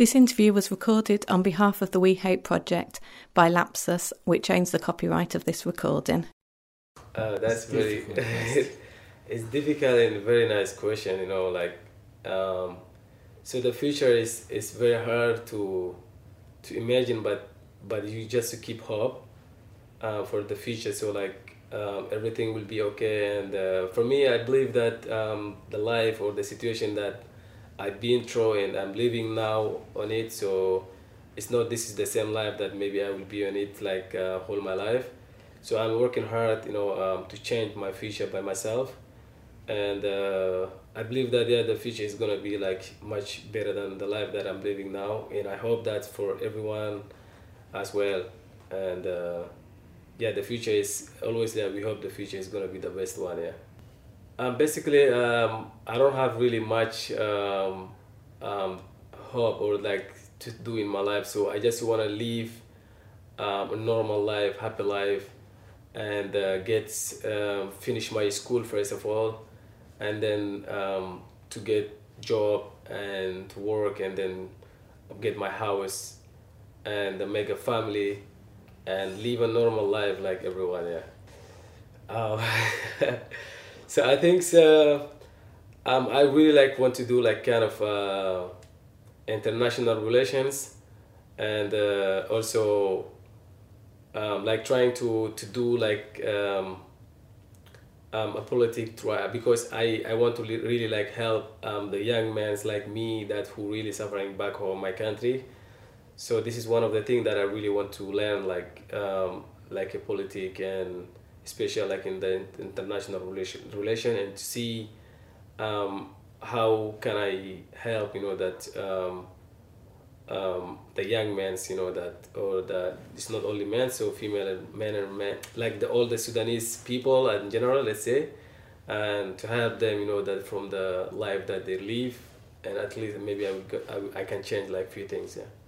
This interview was recorded on behalf of the We Hope project by Lapsus, which owns the copyright of this recording. That's very it's difficult and a very nice question, so the future is very hard to imagine, but you just to keep hope for the future. So everything will be okay, and for me, I believe that the life or the situation that I've been through and I'm living now on it, so it's not this is the same life that maybe I will be on it all my life. So I'm working hard, to change my future by myself, and I believe that the future is gonna be much better than the life that I'm living now, and I hope that for everyone as well. And the future is always there. We hope the future is gonna be the best one. Yeah. Basically, I don't have really much hope or to do in my life, so I just wanna live a normal life, happy life, and finish my school first of all, and then to get job and to work, and then get my house and make a family and live a normal life like everyone. So I think I really want to do kind of international relations, and also trying to do a politic trial, because I want to really help the young men like me that who really suffering back home my country. So this is one of the things that I really want to learn, a politic, and especially in the international relation, and to see how can I help that the young men, it's not only men, so female and men, all the Sudanese people in general, let's say, and to help them, that from the life that they live, and at least maybe I can change few things. Yeah.